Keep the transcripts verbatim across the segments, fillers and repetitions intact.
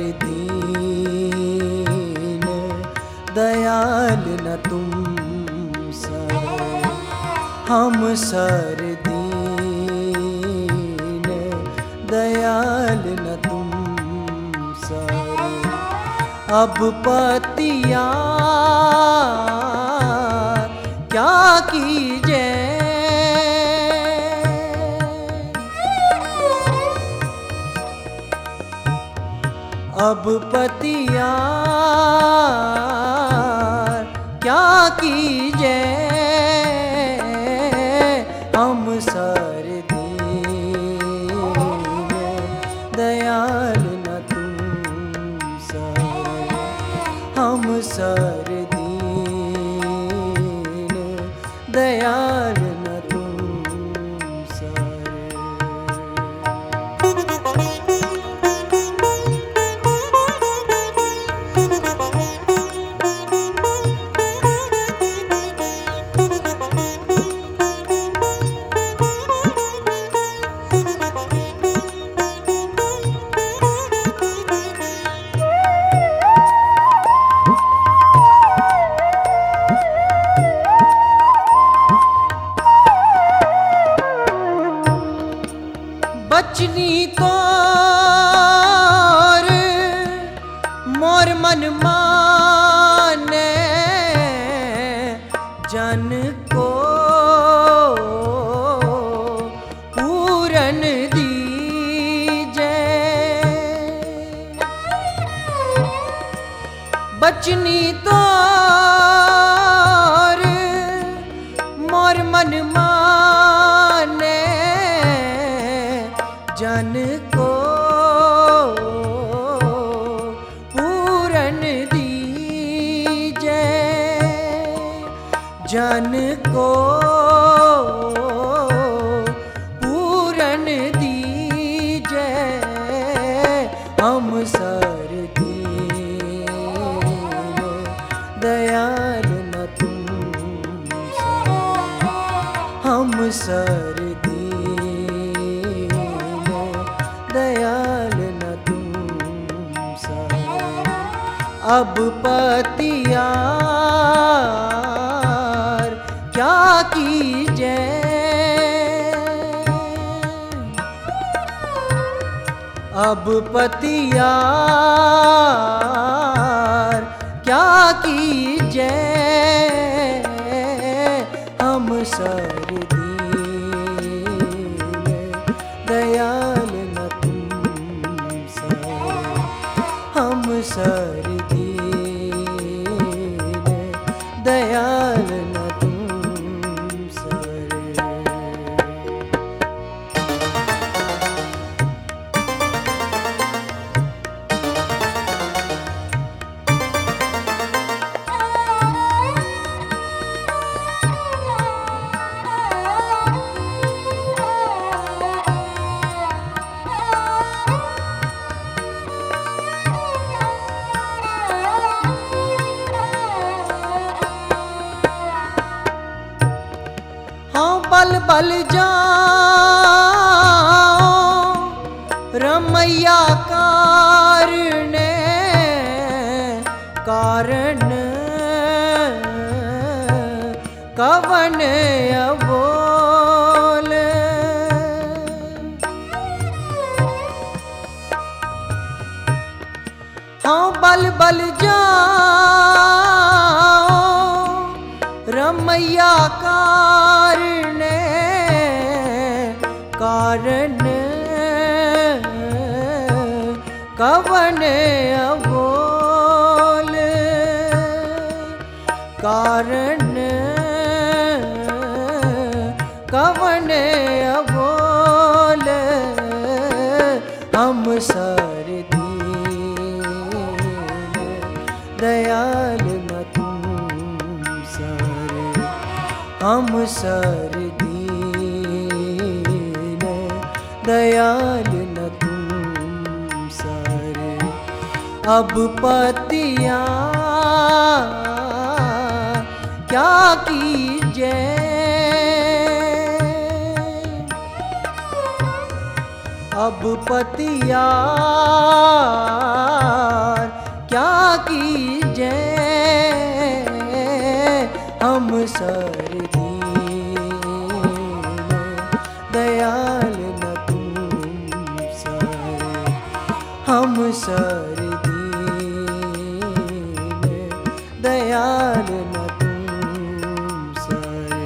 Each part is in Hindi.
दीन दयाल न तुम सर, हम सर दीन दयाल न तुम सर। अब पतिया क्या कीजे, अब पतिया क्या कीजे, हम सर दीन दयाल न तुम सर, हम सर दीन दयाल न तुम सर। बचनी तोर मोर मन माने, जन को पूरन दीजे। बचनी तोर मोर मन माने, जन को पूरन दीजे, जन को पूरन दीजे, हम सर दीन दयाल न तुम सर, हम सर दयाल न तुम सर। अब पतिया क्या कीजे, अब पतिया क्या कीजे, हम सर दीन दयाल न हम सर दीन दयाल न तुम सर। हाँ बल बल जाओ रमैया कारणे, कारण कवन अबोल। हाँ बल बल जाओ रमैया कारणे, कारण कवन अबोल, कारण कवन अबोल, हम सर दीन दयाल न तुम सर, हम सर दीन दयाल न तुम सर। अब पतिया क्या कीजे, अब पतिया सर दीन दयाल न तुम सर, हम सर दीन दयाल न तुम सर।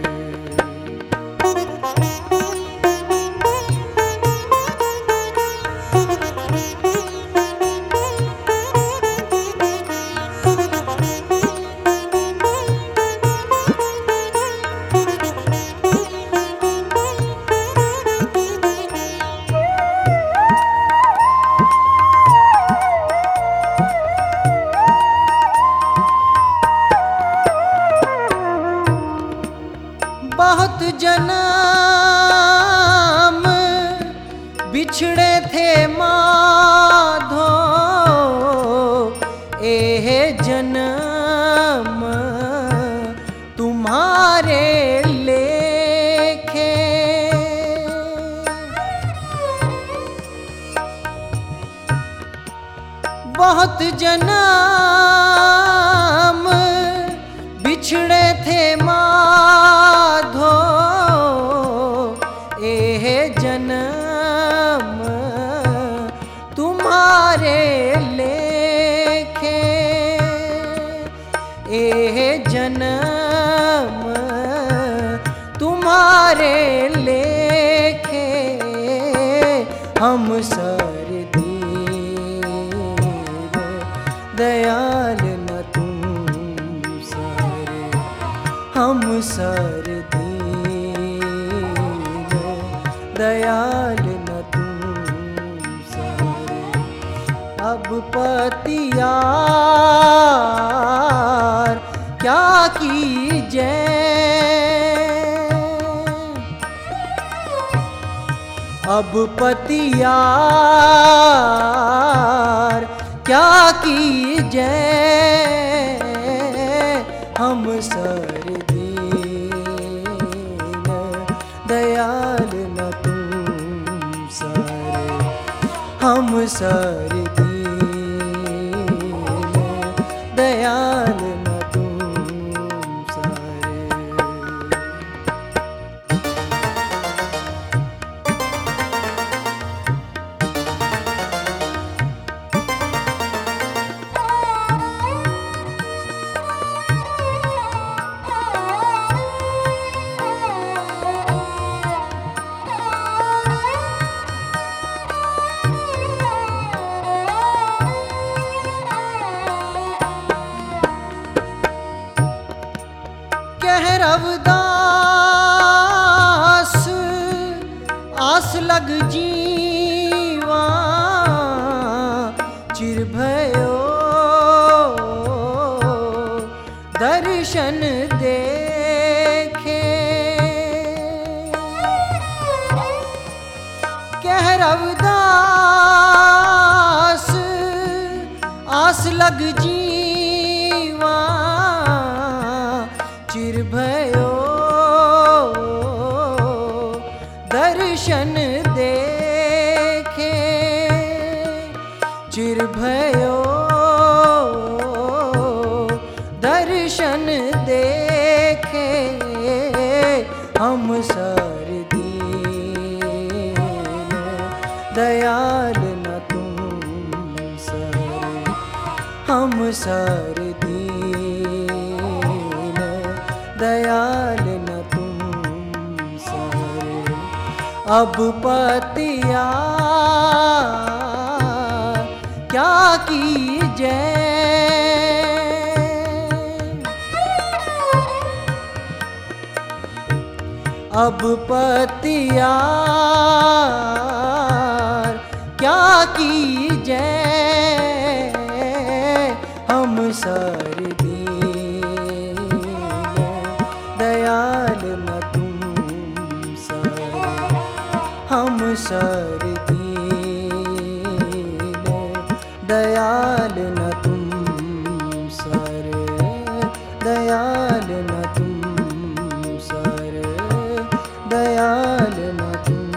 बहुत जन्म बिछड़े थे माधो, एह जन्म तुम्हारे लेखे। बहुत जन्म बिछड़े थे माधो, एह जन्म तुम्हारे लेखे। एह जन्म तुम्हारे लेखे, हम सर दीन दयाल न तुम सर, हम सर दीन दयाल न तुम सर। अब पतियार क्या कीजे, अब पतियार क्या कीजे, हम सर दीन दयाल न तुम सर, हम सर दीन दयाल न तुम सर। कह रविदास आस लग जीवा, चिर भयो दर्शन देखे। कह रविदास आस लग जीवा, चिर भयो दर्शन देखे। चिर भयो दर्शन देखे, हम सर दीन दयाल न तुम सर, हम सर दीन दयाल न तुम सर। अब पतियार क्या कीजे, अब पतियार क्या कीजे, हम सर दीन दयाल न तुम सर, हम सर दीन दयाल न तुम सर, दयाल न तुम सर, दयाल न तुम